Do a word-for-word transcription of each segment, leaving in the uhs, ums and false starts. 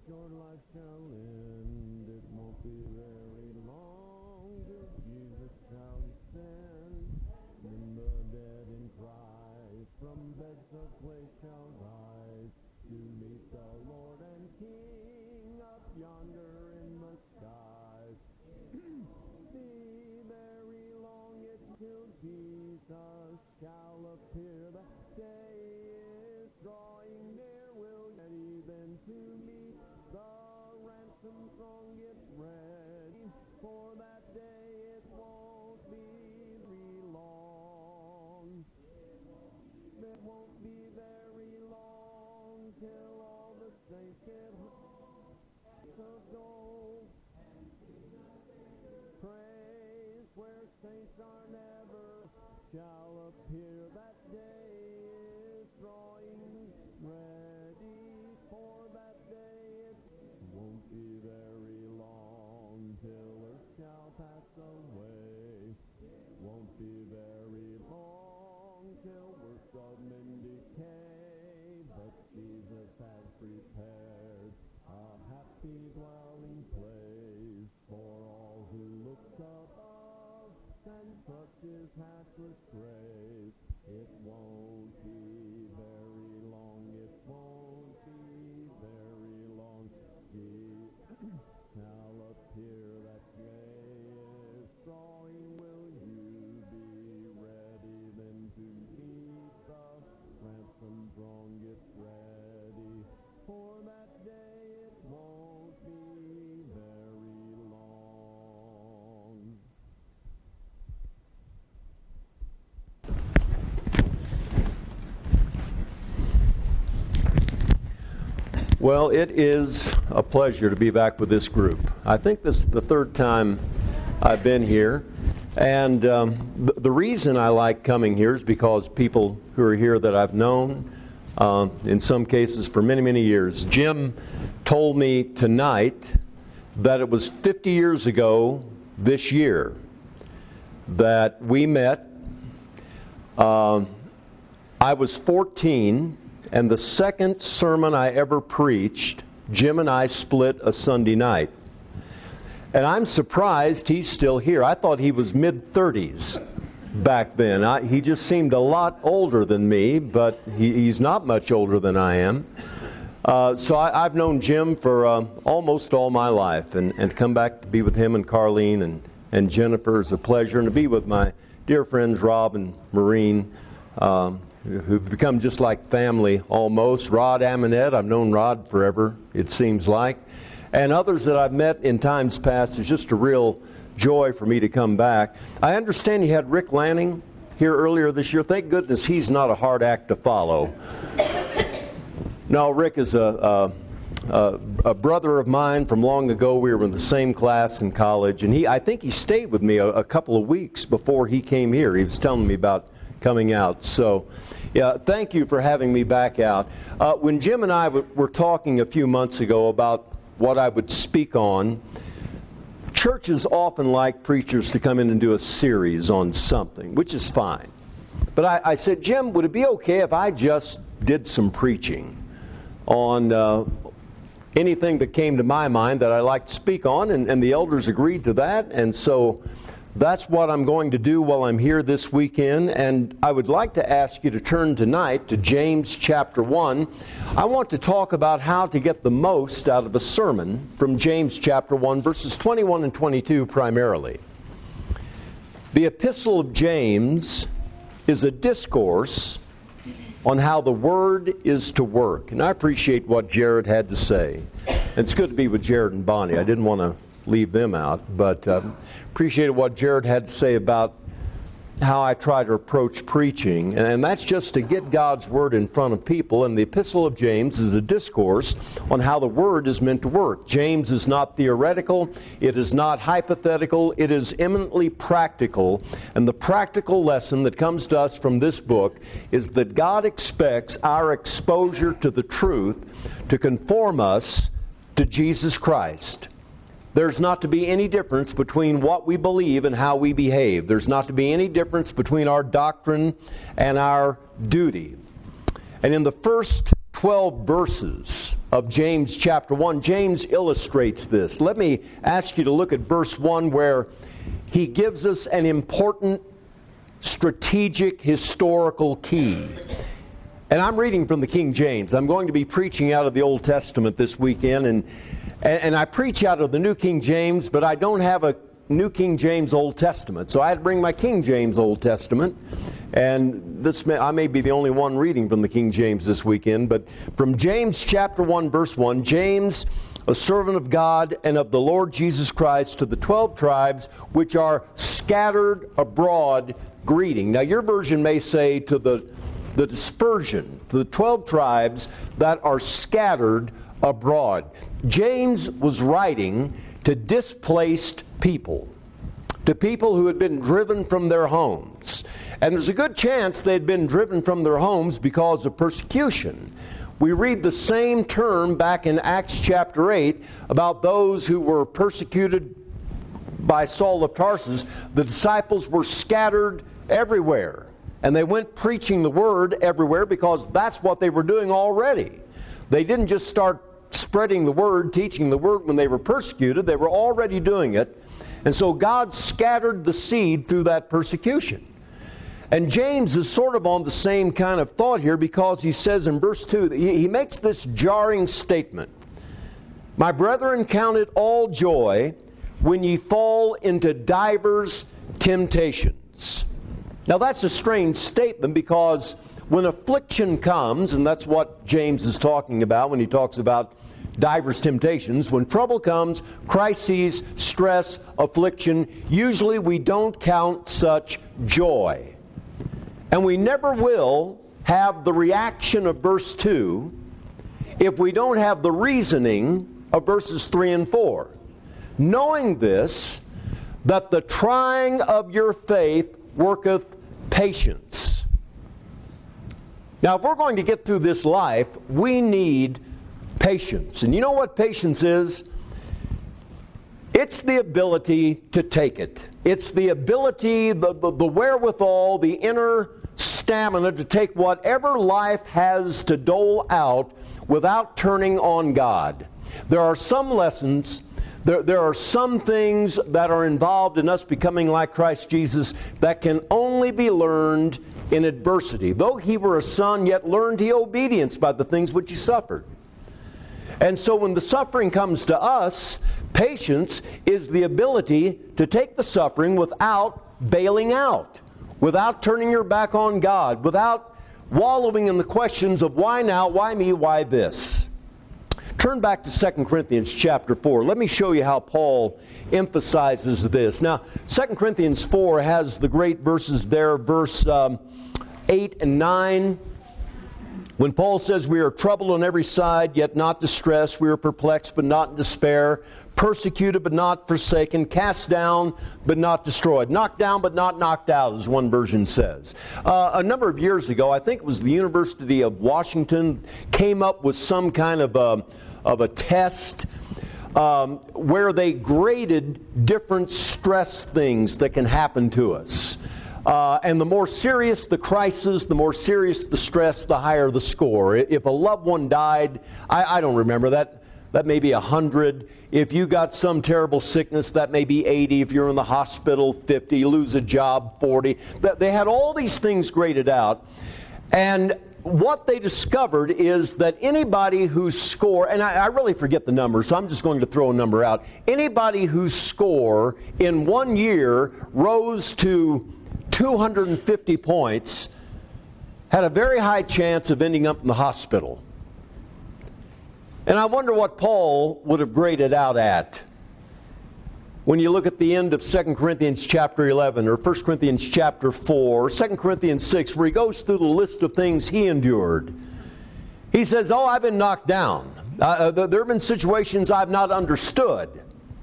your life shall end. It won't be very long till Jesus shall descend. Then the dead in Christ from beds of clay shall rise to meet the Lord and King up yonder in the skies. Be very long yet till Jesus shall appear. The day is drawing near. Will ready then to meet the ransom throng. Get ready for that day. It won't be very long. It won't be very long till all the saints get hearts of gold. Praise where saints are never shall appear. That day is drawing ready for that day. It won't be very long till earth shall pass away. Won't be very long till works of men decay. But Jesus has prepared a happy dwelling place for all who look above and trust his matchless grace. It won't be very long, it won't be very long. He shall appear, that day is drawing. Will you be ready then to meet the ransom throng? Get ready for that day. It won't be very long. Well, it is a pleasure to be back with this group. I think this is the third time I've been here. And um, the, the reason I like coming here is because people who are here that I've known, uh, in some cases for many, many years. Jim told me tonight that it was fifty years ago this year that we met. Uh, I was fourteen. And the second sermon I ever preached, Jim and I split a Sunday night. And I'm surprised he's still here. I thought he was mid-thirties back then. I, he just seemed a lot older than me, but he, he's not much older than I am. Uh, so I, I've known Jim for uh, almost all my life. And, and to come back to be with him and Carlene and, and Jennifer is a pleasure. And to be with my dear friends Rob and Maureen, um, who've become just like family almost. Rod Amonette, I've known Rod forever, it seems like. And others that I've met in times past. It's just a real joy for me to come back. I understand you had Rick Lanning here earlier this year. Thank goodness he's not a hard act to follow. No, Rick is a, a, a, a brother of mine from long ago. We were in the same class in college. And he, I think he stayed with me a, a couple of weeks before he came here. He was telling me about coming out. So, yeah, thank you for having me back out. Uh, when Jim and I w- were talking a few months ago about what I would speak on, churches often like preachers to come in and do a series on something, which is fine. But I, I said, Jim, would it be okay if I just did some preaching on uh, anything that came to my mind that I like to speak on? And, and the elders agreed to that. And so that's what I'm going to do while I'm here this weekend, and I would like to ask you to turn tonight to James chapter one. I want to talk about how to get the most out of a sermon from James chapter one, verses twenty-one and twenty-two primarily. The Epistle of James is a discourse on how the Word is to work, and I appreciate what Jared had to say. And it's good to be with Jared and Bonnie. I didn't want to leave them out, but uh, appreciated what Jared had to say about how I try to approach preaching, and that's just to get God's Word in front of people. And the Epistle of James is a discourse on how the Word is meant to work. James is not theoretical, it is not hypothetical, it is eminently practical. And the practical lesson that comes to us from this book is that God expects our exposure to the truth to conform us to Jesus Christ. There's not to be any difference between what we believe and how we behave. There's not to be any difference between our doctrine and our duty. And in the first twelve verses of James chapter one, James illustrates this. Let me ask you to look at verse one, where he gives us an important strategic historical key. And I'm reading from the King James. I'm going to be preaching out of the Old Testament this weekend, and and I preach out of the New King James, but I don't have a New King James Old Testament, so I had to bring my King James Old Testament. And this may, I may be the only one reading from the King James this weekend, but from James chapter one, verse one, James, a servant of God and of the Lord Jesus Christ, to the twelve tribes which are scattered abroad, greeting. Now your version may say to the, the dispersion, to the twelve tribes that are scattered abroad. James was writing to displaced people, to people who had been driven from their homes. And there's a good chance they'd been driven from their homes because of persecution. We read the same term back in Acts chapter eight about those who were persecuted by Saul of Tarsus. The disciples were scattered everywhere, and they went preaching the word everywhere because that's what they were doing already. They didn't just start spreading the word, teaching the word when they were persecuted. They were already doing it. And so God scattered the seed through that persecution. And James is sort of on the same kind of thought here, because he says in verse two, he, he makes this jarring statement. My brethren, count it all joy when ye fall into divers temptations. Now that's a strange statement, because when affliction comes, and that's what James is talking about when he talks about divers temptations, when trouble comes, crises, stress, affliction, usually we don't count such joy. And we never will have the reaction of verse two if we don't have the reasoning of verses three and four. Knowing this, that the trying of your faith worketh patience. Now, if we're going to get through this life, we need patience. And you know what patience is? It's the ability to take it. It's the ability, the, the, the wherewithal, the inner stamina to take whatever life has to dole out without turning on God. There are some lessons, there, there are some things that are involved in us becoming like Christ Jesus that can only be learned in adversity. Though he were a son, yet learned he obedience by the things which he suffered. And so when the suffering comes to us, patience is the ability to take the suffering without bailing out, without turning your back on God, without wallowing in the questions of why now, why me, why this. Turn back to Second Corinthians chapter four. Let me show you how Paul emphasizes this. Now, Second Corinthians four has the great verses there, verse um, eight and nine. When Paul says we are troubled on every side, yet not distressed, we are perplexed, but not in despair, persecuted, but not forsaken, cast down, but not destroyed, knocked down, but not knocked out, as one version says. Uh, a number of years ago, I think it was the University of Washington, came up with some kind of a, of a test um, where they graded different stress things that can happen to us. Uh, and the more serious the crisis, the more serious the stress, the higher the score. If a loved one died, I, I don't remember, that that may be one hundred. If you got some terrible sickness, that may be eighty. If you're in the hospital, fifty. You lose a job, forty. They had all these things graded out. And what they discovered is that anybody whose score, and I, I really forget the number, so I'm just going to throw a number out. Anybody whose score in one year rose to two hundred fifty points had a very high chance of ending up in the hospital. And I wonder what Paul would have graded out at when you look at the end of Second Corinthians chapter eleven, or First Corinthians chapter four, or Second Corinthians six, where he goes through the list of things he endured. He says, oh, I've been knocked down. Uh, there have been situations I've not understood.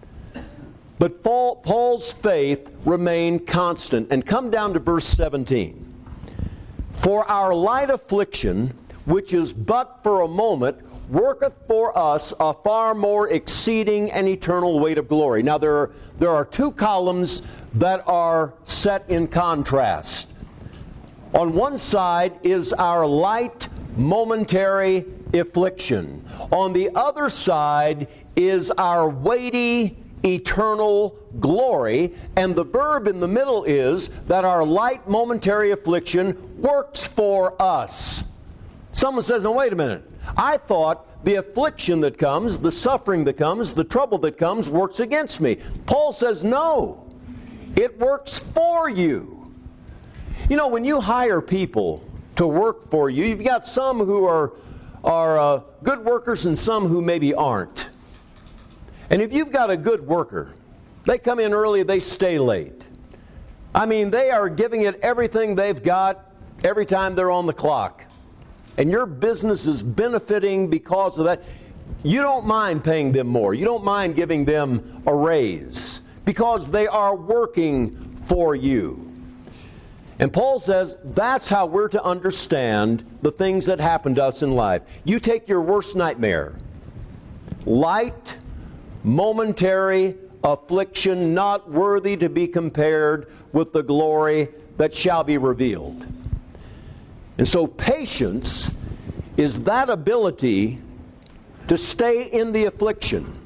But Paul, Paul's faith remained constant. And come down to verse seventeen. For our light affliction, which is but for a moment, worketh for us a far more exceeding and eternal weight of glory. Now there are, there are two columns that are set in contrast. On one side is our light, momentary affliction. On the other side is our weighty eternal glory, and the verb in the middle is that our light momentary affliction works for us. Someone says, "Now wait a minute, I thought the affliction that comes, the suffering that comes, the trouble that comes works against me." Paul says, no, it works for you. You know, when you hire people to work for you, you've got some who are, are uh, good workers and some who maybe aren't. And if you've got a good worker, they come in early, they stay late. I mean, they are giving it everything they've got every time they're on the clock. And your business is benefiting because of that. You don't mind paying them more. You don't mind giving them a raise because they are working for you. And Paul says that's how we're to understand the things that happen to us in life. You take your worst nightmare, light, momentary affliction, not worthy to be compared with the glory that shall be revealed. And so patience is that ability to stay in the affliction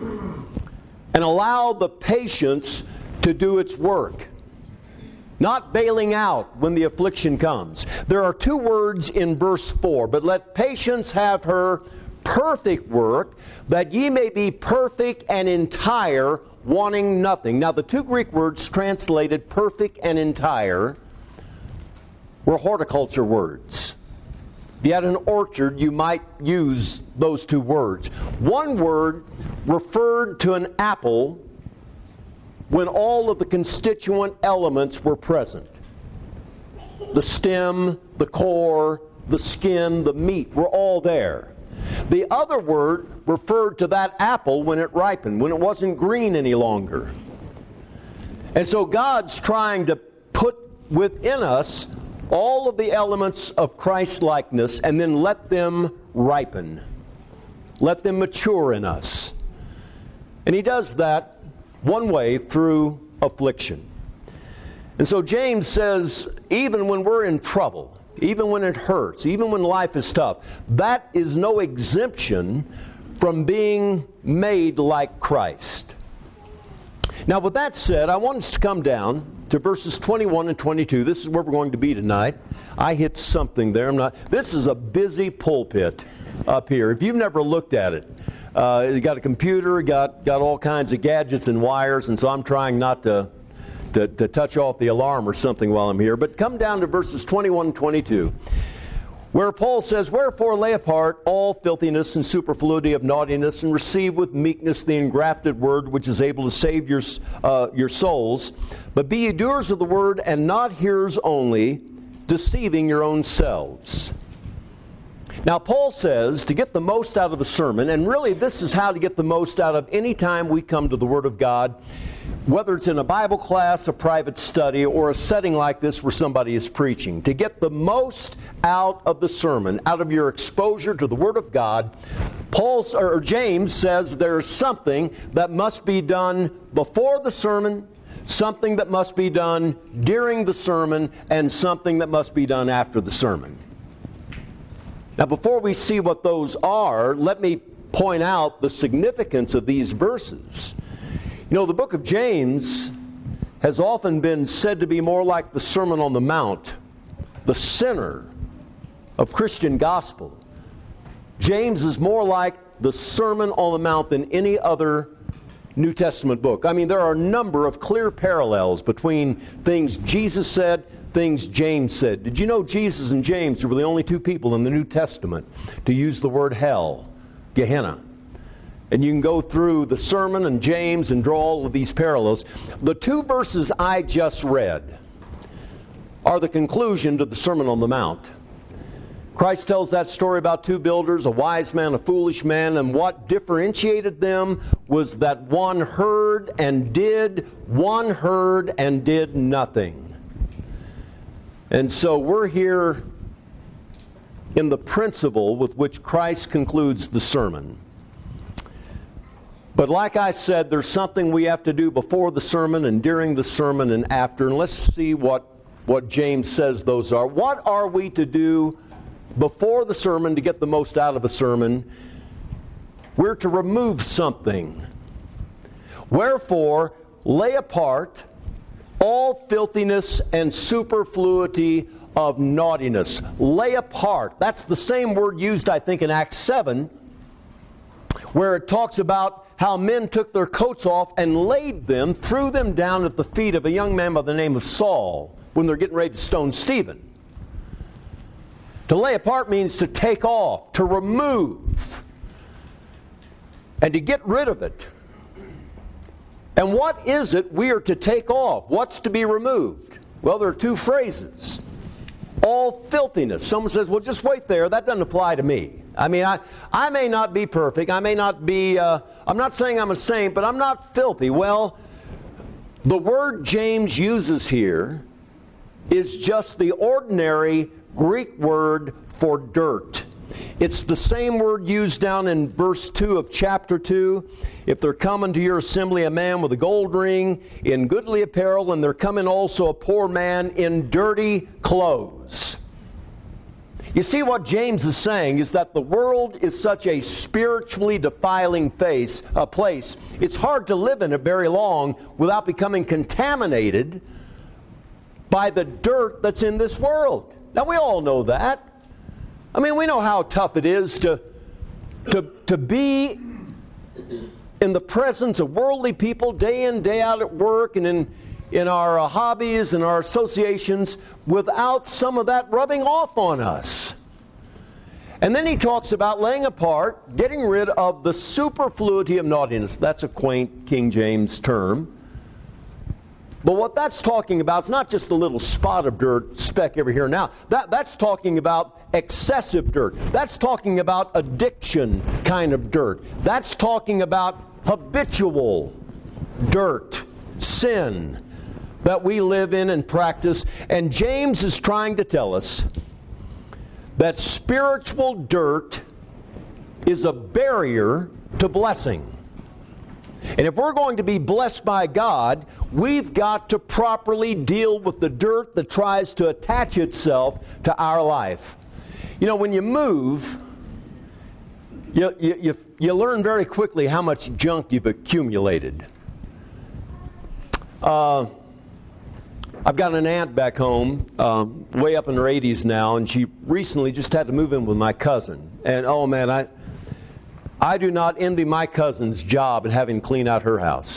and allow the patience to do its work, not bailing out when the affliction comes. There are two words in verse four, "But let patience have her perfect work, that ye may be perfect and entire, wanting nothing." Now, the two Greek words translated perfect and entire were horticulture words. If you had an orchard, you might use those two words. One word referred to an apple when all of the constituent elements were present. The stem, the core, the skin, the meat were all there. The other word referred to that apple when it ripened, when it wasn't green any longer. And so God's trying to put within us all of the elements of Christ-likeness and then let them ripen. Let them mature in us. And He does that one way, through affliction. And so James says, even when we're in trouble, even when it hurts, even when life is tough, that is no exemption from being made like Christ. Now, with that said, I want us to come down to verses twenty-one and twenty-two. This is where we're going to be tonight. I hit something there. I'm not. This is a busy pulpit up here. If you've never looked at it, uh, you got a computer, got got all kinds of gadgets and wires, and so I'm trying not to, to to touch off the alarm or something while I'm here. But come down to verses twenty-one and twenty-two, where Paul says, "Wherefore lay apart all filthiness and superfluity of naughtiness, and receive with meekness the engrafted word, which is able to save your, uh, your souls. But be ye doers of the word, and not hearers only, deceiving your own selves." Now, Paul says to get the most out of a sermon, and really this is how to get the most out of any time we come to the Word of God, whether it's in a Bible class, a private study, or a setting like this where somebody is preaching. To get the most out of the sermon, out of your exposure to the Word of God, Paul, or James says there's something that must be done before the sermon, something that must be done during the sermon, and something that must be done after the sermon. Now, before we see what those are, let me point out the significance of these verses. You know, the book of James has often been said to be more like the Sermon on the Mount, the center of Christian gospel. James is more like the Sermon on the Mount than any other New Testament book. I mean, there are a number of clear parallels between things Jesus said, things James said. Did you know Jesus and James were the only two people in the New Testament to use the word hell, Gehenna? And you can go through the sermon and James and draw all of these parallels. The two verses I just read are the conclusion to the Sermon on the Mount. Christ tells that story about two builders, a wise man, a foolish man, and what differentiated them was that one heard and did, one heard and did nothing. And so we're here in the principle with which Christ concludes the sermon. But like I said, there's something we have to do before the sermon and during the sermon and after. And let's see what, what James says those are. What are we to do before the sermon to get the most out of a sermon, we're to remove something. Wherefore, lay apart all filthiness and superfluity of naughtiness. Lay apart. That's the same word used, I think, in Acts seven, where it talks about how men took their coats off and laid them, threw them down at the feet of a young man by the name of Saul when they're getting ready to stone Stephen. To lay apart means to take off, to remove, and to get rid of it. And what is it we are to take off? What's to be removed? Well, there are two phrases. All filthiness. Someone says, well, just wait there. That doesn't apply to me. I mean, I, I may not be perfect. I may not be, uh, I'm not saying I'm a saint, but I'm not filthy. Well, the word James uses here is just the ordinary Greek word for dirt. It's the same word used down in verse two of chapter two. If there come unto your assembly a man with a gold ring in goodly apparel, and there come in also a poor man in dirty clothes. You see, what James is saying is that the world is such a spiritually defiling face, a place. It's hard to live in it very long without becoming contaminated by the dirt that's in this world. Now, we all know that. I mean, we know how tough it is to, to, to be in the presence of worldly people day in, day out at work and in, in our uh, hobbies and our associations without some of that rubbing off on us. And then he talks about laying apart, getting rid of the superfluity of naughtiness. That's a quaint King James term. But what that's talking about is not just a little spot of dirt, speck over here now. That, that's talking about excessive dirt. That's talking about addiction kind of dirt. That's talking about habitual dirt, sin that we live in and practice. And James is trying to tell us that spiritual dirt is a barrier to blessing. And if we're going to be blessed by God, we've got to properly deal with the dirt that tries to attach itself to our life. You know, when you move, you, you, you, you learn very quickly how much junk you've accumulated. Uh, I've got an aunt back home, um, way up in her eighties now, and she recently just had to move in with my cousin. And oh man, I... I do not envy my cousin's job in having to clean out her house.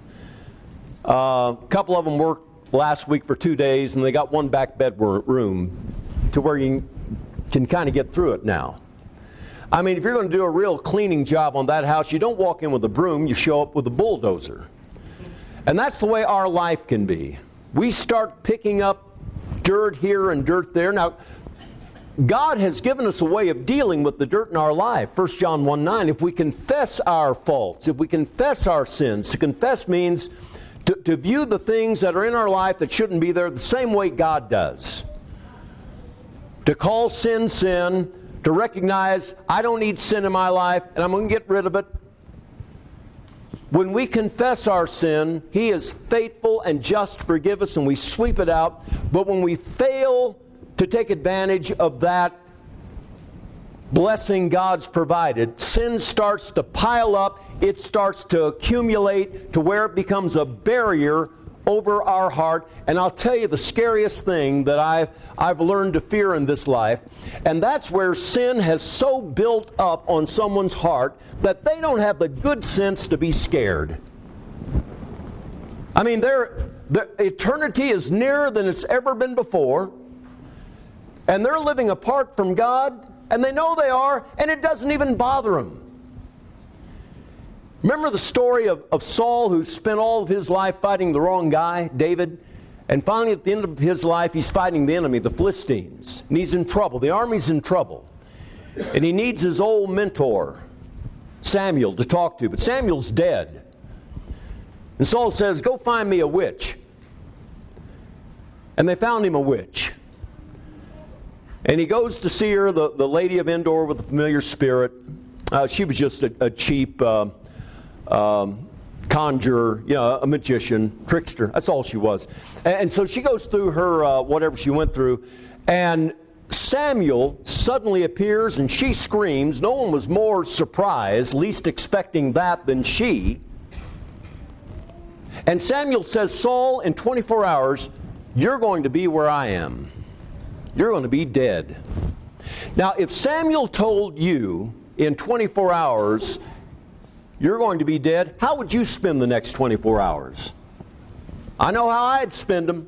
Uh, a couple of them worked last week for two days, and they got one back bedroom to where you can kind of get through it now. I mean, if you're going to do a real cleaning job on that house, you don't walk in with a broom, you show up with a bulldozer. And that's the way our life can be. We start picking up dirt here and dirt there. Now, God has given us a way of dealing with the dirt in our life. First John one nine, if we confess our faults, if we confess our sins, to confess means to, to view the things that are in our life that shouldn't be there the same way God does. To call sin, sin, to recognize I don't need sin in my life and I'm going to get rid of it. When we confess our sin, He is faithful and just to forgive us and we sweep it out. But when we fail to take advantage of that blessing God's provided, sin starts to pile up, it starts to accumulate to where it becomes a barrier over our heart. And I'll tell you the scariest thing that I've, I've learned to fear in this life, and that's where sin has so built up on someone's heart that they don't have the good sense to be scared. I mean, they're, the eternity is nearer than it's ever been before. And they're living apart from God, and they know they are, and it doesn't even bother them. Remember the story of, of Saul, who spent all of his life fighting the wrong guy, David? And finally, at the end of his life, he's fighting the enemy, the Philistines. And he's in trouble. The army's in trouble. And he needs his old mentor, Samuel, to talk to. But Samuel's dead. And Saul says, go find me a witch. And they found him a witch. And he goes to see her, the, the lady of Endor with the familiar spirit. Uh, she was just a, a cheap uh, um, conjurer, you know, a magician, trickster. That's all she was. And, and so she goes through her, uh, whatever she went through. And Samuel suddenly appears and she screams. No one was more surprised, least expecting that than she. And Samuel says, Saul, in twenty-four hours, you're going to be where I am. You're going to be dead. Now, if Samuel told you in twenty-four hours, you're going to be dead, how would you spend the next twenty-four hours? I know how I'd spend them.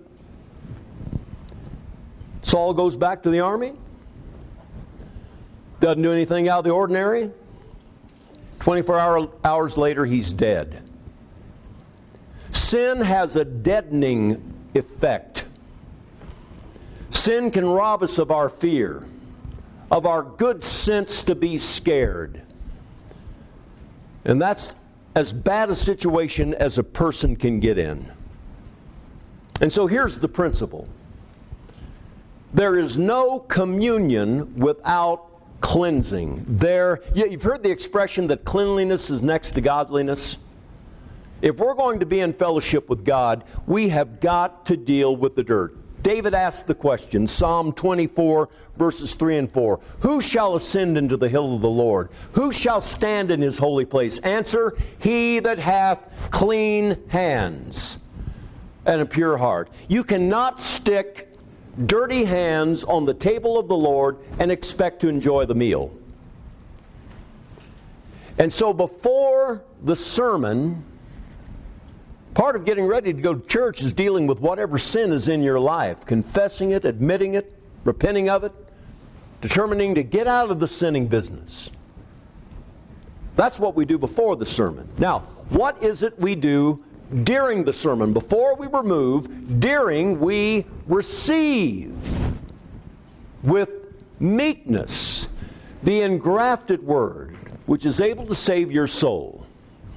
Saul goes back to the army. Doesn't do anything out of the ordinary. twenty-four hour, hours later, he's dead. Sin has a deadening effect. Sin can rob us of our fear, of our good sense to be scared. And that's as bad a situation as a person can get in. And so here's the principle. There is no communion without cleansing. There, you've heard the expression that cleanliness is next to godliness. If we're going to be in fellowship with God, we have got to deal with the dirt. David asked the question, Psalm twenty-four, verses three and four. Who shall ascend into the hill of the Lord? Who shall stand in his holy place? Answer, he that hath clean hands and a pure heart. You cannot stick dirty hands on the table of the Lord and expect to enjoy the meal. And so before the sermon, part of getting ready to go to church is dealing with whatever sin is in your life, confessing it, admitting it, repenting of it, determining to get out of the sinning business. That's what we do before the sermon. Now, what is it we do during the sermon? Before we remove, during we receive with meekness the engrafted word, which is able to save your soul.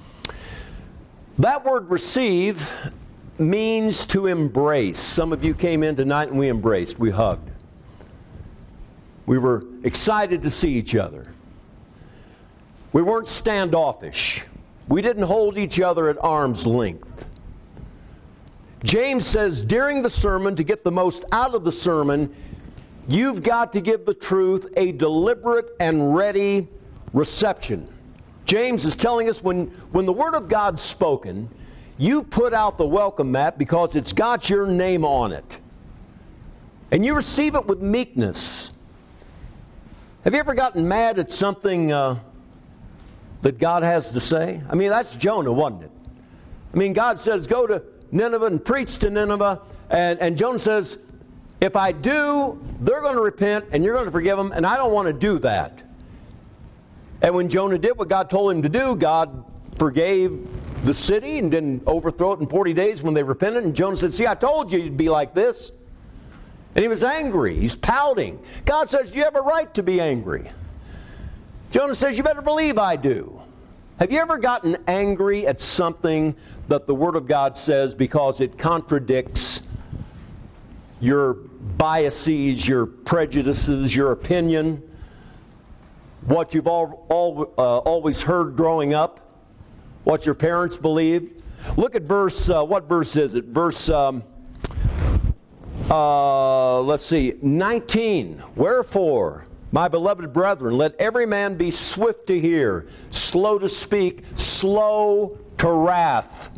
That word receive means to embrace. Some of you came in tonight and we embraced, we hugged. We were excited to see each other. We weren't standoffish. We didn't hold each other at arm's length. James says during the sermon, to get the most out of the sermon, you've got to give the truth a deliberate and ready reception. James is telling us when, when the Word of God's spoken, you put out the welcome mat because it's got your name on it. And you receive it with meekness. Have you ever gotten mad at something uh, that God has to say? I mean, that's Jonah, wasn't it? I mean, God says, go to Nineveh and preach to Nineveh. And, and Jonah says, if I do, they're going to repent and you're going to forgive them, and I don't want to do that. And when Jonah did what God told him to do, God forgave the city and didn't overthrow it in forty days when they repented. And Jonah said, see, I told you you'd be like this. And he was angry. He's pouting. God says, you have a right to be angry. Jonah says, you better believe I do. Have you ever gotten angry at something that the Word of God says because it contradicts your biases, your prejudices, your opinion? What you've all, all, uh, always heard growing up, what your parents believed. Look at verse, uh, what verse is it? Verse, um, uh, let's see, nineteen. Wherefore, my beloved brethren, let every man be swift to hear, slow to speak, slow to wrath.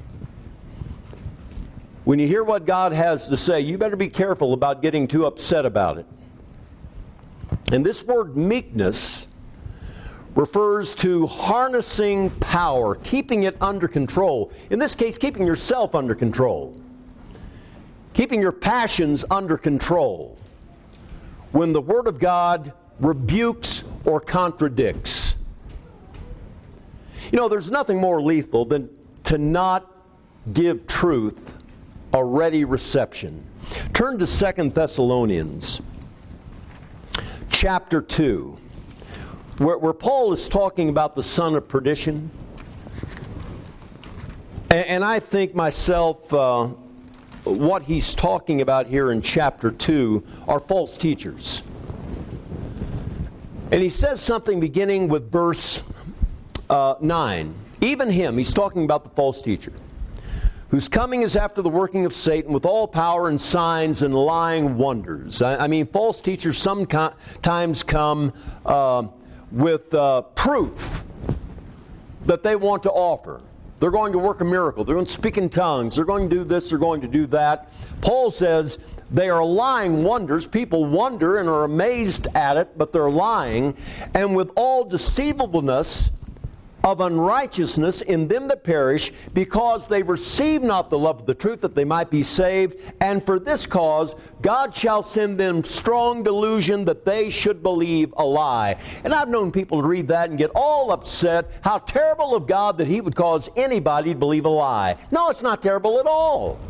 When you hear what God has to say, you better be careful about getting too upset about it. And this word meekness refers to harnessing power, keeping it under control. In this case, keeping yourself under control. Keeping your passions under control. When the Word of God rebukes or contradicts. You know, there's nothing more lethal than to not give truth a ready reception. Turn to Second Thessalonians chapter two, where, where Paul is talking about the son of perdition. And, and I think myself, uh, what he's talking about here in chapter two are false teachers. And he says something beginning with verse uh, nine. Even him, he's talking about the false teacher, whose coming is after the working of Satan with all power and signs and lying wonders. I, I mean, false teachers sometimes come uh, with uh, proof that they want to offer. They're going to work a miracle. They're going to speak in tongues. They're going to do this. They're going to do that. Paul says they are lying wonders. People wonder and are amazed at it, but they're lying. And with all deceivableness of unrighteousness in them that perish, because they receive not the love of the truth, that they might be saved. And for this cause God shall send them strong delusion, that they should believe a lie. And I've known people to read that and get all upset. How terrible of God that He would cause anybody to believe a lie. No, it's not terrible at all.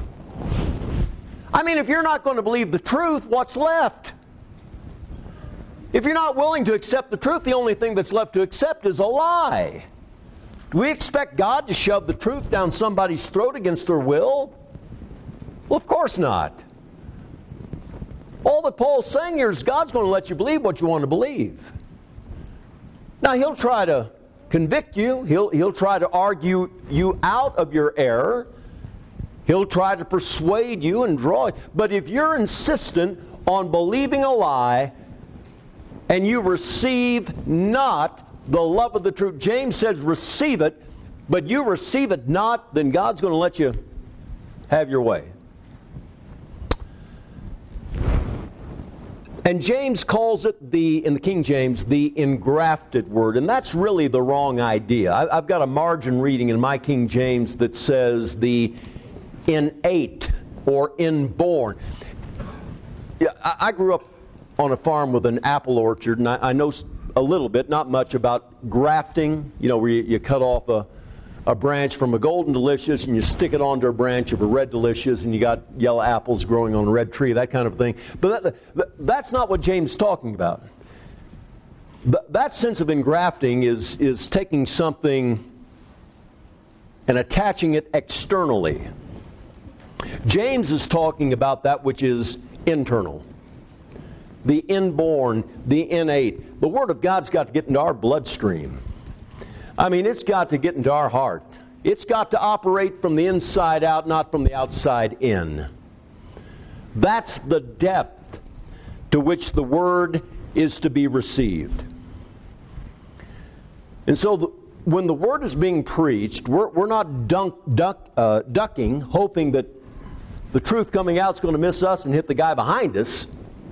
I mean, if you're not going to believe the truth, what's left? If you're not willing to accept the truth, the only thing that's left to accept is a lie. Do we expect God to shove the truth down somebody's throat against their will? Well, of course not. All that Paul's saying here is God's going to let you believe what you want to believe. Now, He'll try to convict you. He'll, he'll try to argue you out of your error. He'll try to persuade you and draw you. But if you're insistent on believing a lie, and you receive not the love of the truth. James says receive it, but you receive it not, then God's going to let you have your way. And James calls it, the in the King James, the engrafted word. And that's really the wrong idea. I, I've got a margin reading in my King James that says the innate or inborn. Yeah, I, I grew up on a farm with an apple orchard, and I, I know a little bit, not much, about grafting, you know, where you, you cut off a, a branch from a golden delicious and you stick it onto a branch of a red delicious and you got yellow apples growing on a red tree, that kind of thing. But that, that, that's not what James is talking about. Th- that sense of engrafting is, is taking something and attaching it externally. James is talking about that which is internal. The inborn, the innate. The Word of God's got to get into our bloodstream. I mean, it's got to get into our heart. It's got to operate from the inside out, not from the outside in. That's the depth to which the Word is to be received. And so the, when the Word is being preached, we're, we're not dunk, duck, uh, ducking, hoping that the truth coming out is going to miss us and hit the guy behind us.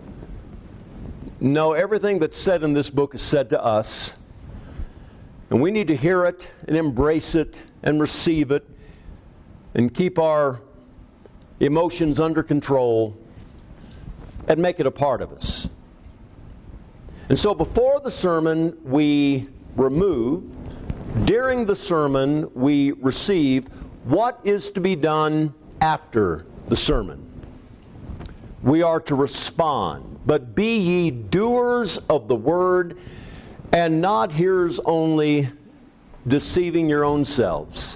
No, everything that's said in this book is said to us. And we need to hear it and embrace it and receive it and keep our emotions under control and make it a part of us. And so before the sermon we remove, during the sermon we receive. What is to be done after the sermon? We are to respond. But be ye doers of the word, and not hearers only, deceiving your own selves.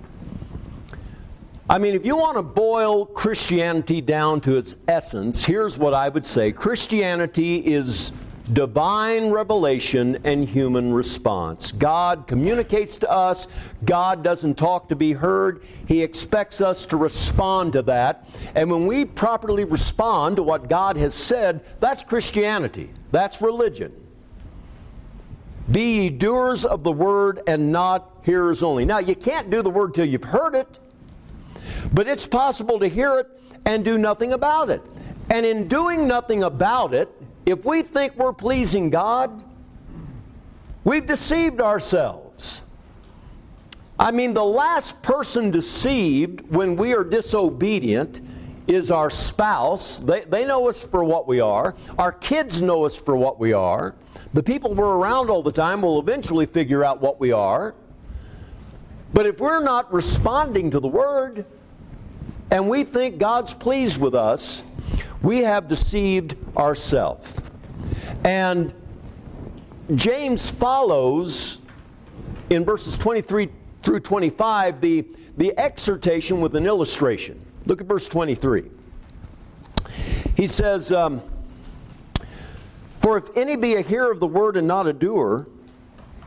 I mean, if you want to boil Christianity down to its essence, here's what I would say. Christianity is divine revelation and human response. God communicates to us. God doesn't talk to be heard. He expects us to respond to that. And when we properly respond to what God has said, that's Christianity. That's religion. Be ye doers of the word and not hearers only. Now, you can't do the word till you've heard it, but it's possible to hear it and do nothing about it. And in doing nothing about it, if we think we're pleasing God, we've deceived ourselves. I mean, the last person deceived when we are disobedient is our spouse. They, they know us for what we are. Our kids know us for what we are. The people we're around all the time will eventually figure out what we are. But if we're not responding to the Word, and we think God's pleased with us, we have deceived ourselves. And James follows in verses twenty-three through twenty-five the, the exhortation with an illustration. Look at verse twenty-three. He says, um, For if any be a hearer of the word and not a doer,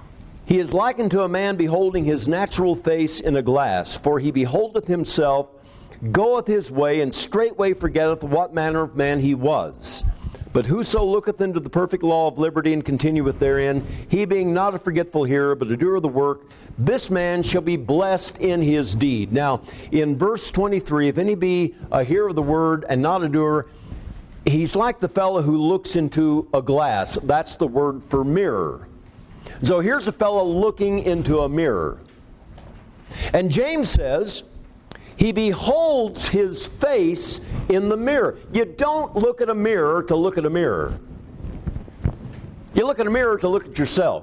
He is likened to a man beholding his natural face in a glass. For he beholdeth himself, goeth his way, and straightway forgetteth what manner of man he was. But whoso looketh into the perfect law of liberty and continueth therein, he being not a forgetful hearer, but a doer of the work, this man shall be blessed in his deed. Now, in verse twenty-three, if any be a hearer of the word and not a doer, he's like the fellow who looks into a glass. That's the word for mirror. So here's a fellow looking into a mirror. And James says, he beholds his face in the mirror. You don't look at a mirror to look at a mirror. You look at a mirror to look at yourself.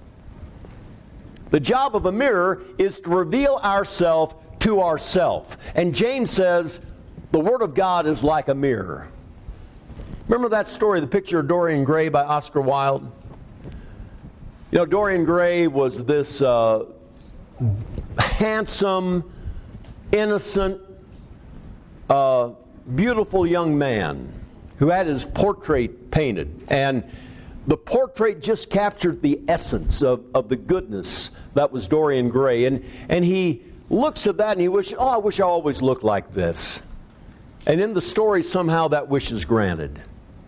The job of a mirror is to reveal ourselves to ourselves. And James says, the Word of God is like a mirror. Remember that story, the picture of Dorian Gray by Oscar Wilde? You know, Dorian Gray was this uh, handsome, innocent, uh, beautiful young man who had his portrait painted. And the portrait just captured the essence of, of the goodness that was Dorian Gray. And, and he looks at that and he wishes, oh, I wish I always looked like this. And in the story, somehow that wish is granted.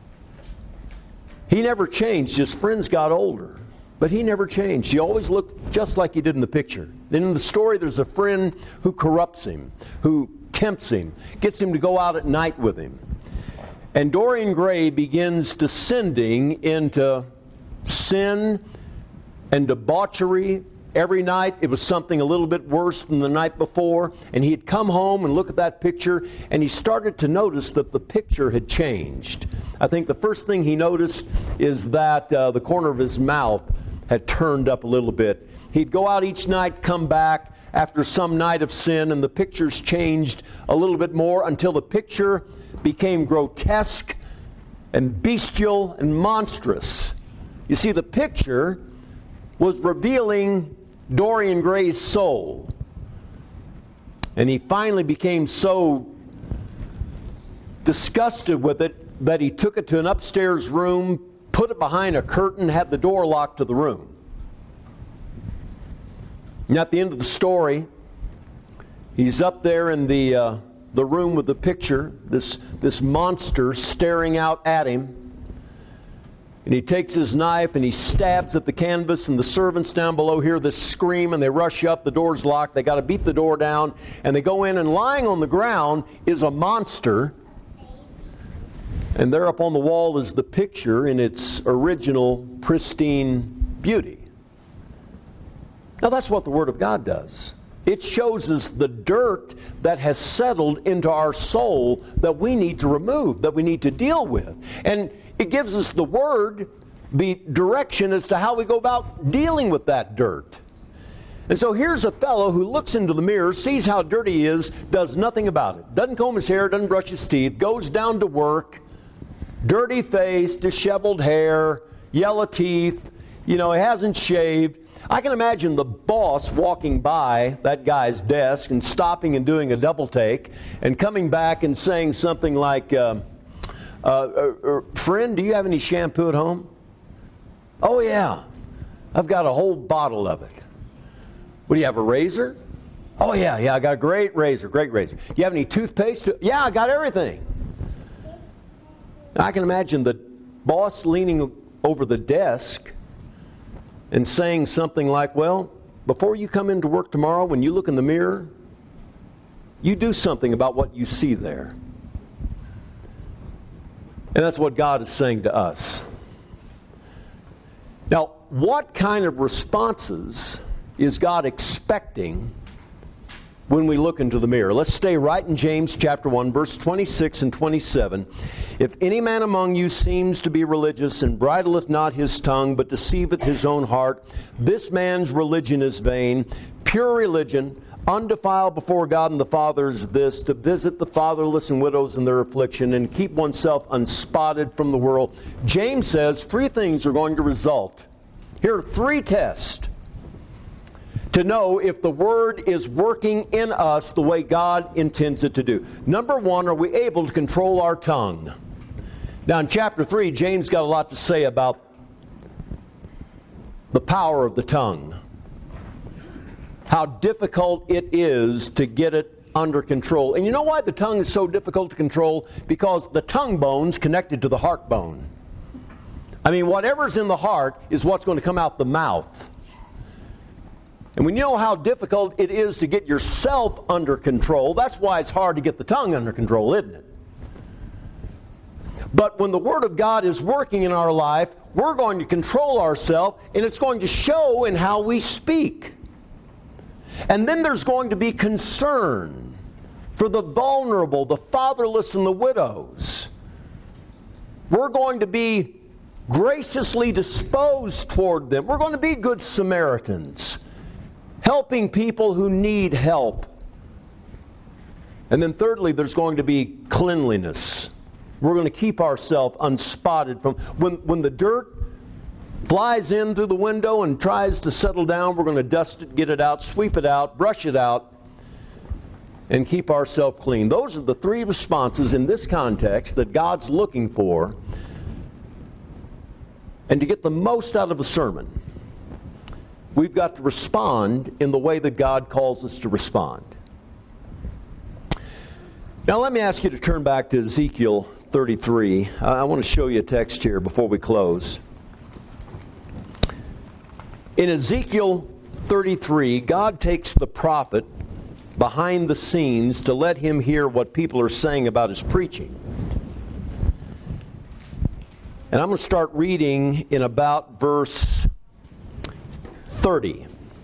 He never changed. His friends got older. But he never changed. He always looked just like he did in the picture. Then in the story, there's a friend who corrupts him, who tempts him, gets him to go out at night with him. And Dorian Gray begins descending into sin and debauchery. Every night it was something a little bit worse than the night before. And he'd come home and look at that picture, and he started to notice that the picture had changed. I think the first thing he noticed is that uh, the corner of his mouth had turned up a little bit. He'd go out each night, come back after some night of sin, and the pictures changed a little bit more until the picture became grotesque and bestial and monstrous. You see, the picture was revealing Dorian Gray's soul. And he finally became so disgusted with it that he took it to an upstairs room, put it behind a curtain, had the door locked to the room. And at the end of the story, he's up there in the uh, the room with the picture, this, this monster staring out at him. And he takes his knife and he stabs at the canvas, and the servants down below hear this scream and they rush up. The door's locked. They got to beat the door down, and they go in, and lying on the ground is a monster. And there up on the wall is the picture in its original pristine beauty. Now that's what the Word of God does. It shows us the dirt that has settled into our soul that we need to remove, that we need to deal with. And it gives us the Word, the direction as to how we go about dealing with that dirt. And so here's a fellow who looks into the mirror, sees how dirty he is, does nothing about it. Doesn't comb his hair, doesn't brush his teeth, goes down to work, dirty face, disheveled hair, yellow teeth, you know, he hasn't shaved. I can imagine the boss walking by that guy's desk and stopping and doing a double take and coming back and saying something like, uh, uh, uh, friend, do you have any shampoo at home? Oh, yeah. I've got a whole bottle of it. What, do you have a razor? Oh, yeah, yeah, I got a great razor, great razor. Do you have any toothpaste? Yeah, I got everything. I can imagine the boss leaning over the desk and saying something like, well, before you come into work tomorrow, when you look in the mirror, you do something about what you see there. And that's what God is saying to us. Now, what kind of responses is God expecting when we look into the mirror? Let's stay right in James chapter one, verse twenty-six and twenty-seven. If any man among you seems to be religious and bridleth not his tongue, but deceiveth his own heart, this man's religion is vain. Pure religion, undefiled before God and the Father, is this, to visit the fatherless and widows in their affliction and keep oneself unspotted from the world. James says three things are going to result. Here are three tests to know if the Word is working in us the way God intends it to do. Number one, are we able to control our tongue? Now in chapter three, James got a lot to say about the power of the tongue. How difficult it is to get it under control. And you know why the tongue is so difficult to control? Because the tongue bone's connected to the heart bone. I mean, whatever's in the heart is what's going to come out the mouth. And when you know how difficult it is to get yourself under control, that's why it's hard to get the tongue under control, isn't it? But when the Word of God is working in our life, we're going to control ourselves, and it's going to show in how we speak. And then there's going to be concern for the vulnerable, the fatherless, and the widows. We're going to be graciously disposed toward them. We're going to be good Samaritans, helping people who need help. And then thirdly, there's going to be cleanliness. We're going to keep ourselves unspotted from when when the dirt flies in through the window and tries to settle down, we're going to dust it, get it out, sweep it out, brush it out, and keep ourselves clean. Those are the three responses in this context that God's looking for. And to get the most out of a sermon, we've got to respond in the way that God calls us to respond. Now let me ask you to turn back to Ezekiel thirty-three. I want to show you a text here before we close. In Ezekiel thirty-three, God takes the prophet behind the scenes to let him hear what people are saying about his preaching. And I'm going to start reading in about verse thirty.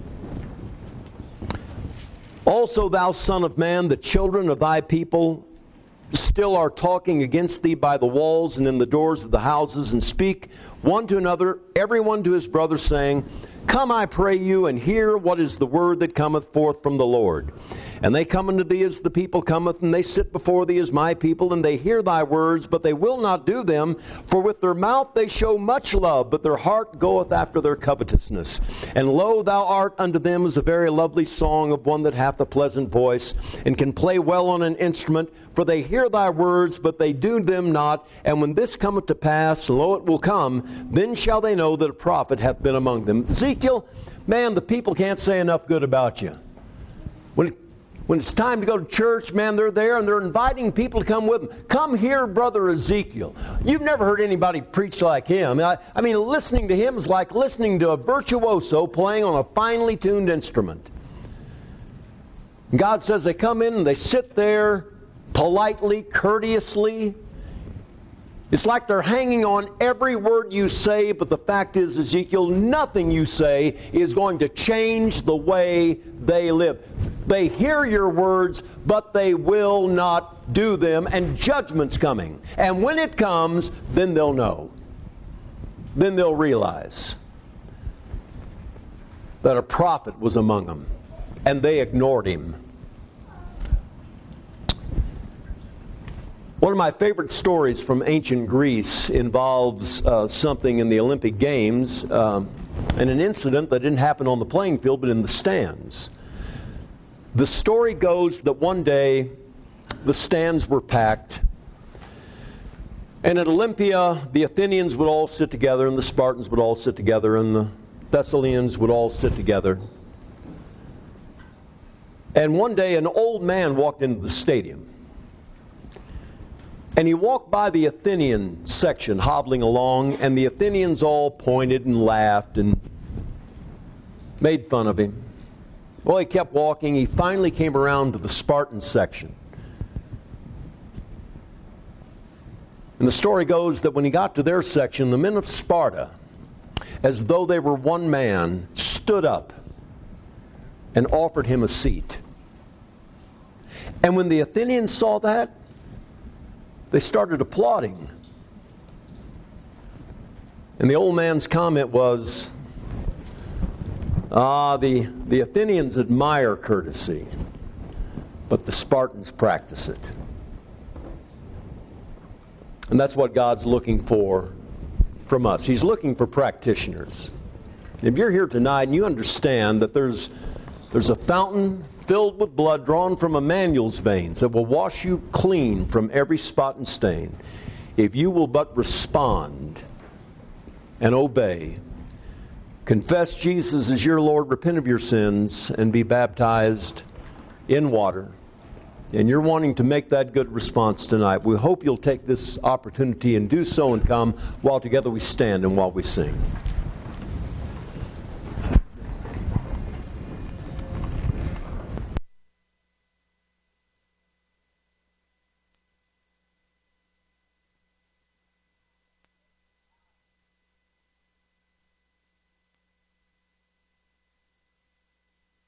Also, thou son of man, the children of thy people still are talking against thee by the walls and in the doors of the houses, and speak one to another, every one to his brother, saying, Come, I pray you, and hear what is the word that cometh forth from the Lord. And they come unto thee as the people cometh, and they sit before thee as my people, and they hear thy words, but they will not do them. For with their mouth they show much love, but their heart goeth after their covetousness. And lo, thou art unto them as a very lovely song of one that hath a pleasant voice, and can play well on an instrument. For they hear thy words, but they do them not. And when this cometh to pass, lo, it will come, then shall they know that a prophet hath been among them. Ezekiel, man, the people can't say enough good about you. When it When it's time to go to church, man, they're there and they're inviting people to come with them. Come hear Brother Ezekiel. You've never heard anybody preach like him. I, I mean, listening to him is like listening to a virtuoso playing on a finely tuned instrument. And God says they come in and they sit there politely, courteously. It's like they're hanging on every word you say, but the fact is, Ezekiel, nothing you say is going to change the way they live. They hear your words, but they will not do them, and judgment's coming. And when it comes, then they'll know. Then they'll realize that a prophet was among them, and they ignored him. One of my favorite stories from ancient Greece involves uh, something in the Olympic Games, um, and an incident that didn't happen on the playing field, but in the stands. The story goes that one day the stands were packed, and at Olympia the Athenians would all sit together, and the Spartans would all sit together, and the Thessalians would all sit together. And one day an old man walked into the stadium. And he walked by the Athenian section, hobbling along, and the Athenians all pointed and laughed and made fun of him. Well, he kept walking. He finally came around to the Spartan section. And the story goes that when he got to their section, the men of Sparta, as though they were one man, stood up and offered him a seat. And when the Athenians saw that, they started applauding. And the old man's comment was, ah, the, the Athenians admire courtesy, but the Spartans practice it. And that's what God's looking for from us. He's looking for practitioners. If you're here tonight and you understand that there's, there's a fountain filled with blood drawn from Emmanuel's veins that will wash you clean from every spot and stain, if you will but respond and obey, confess Jesus as your Lord, repent of your sins, and be baptized in water, and you're wanting to make that good response tonight, we hope you'll take this opportunity and do so and come while together we stand and while we sing.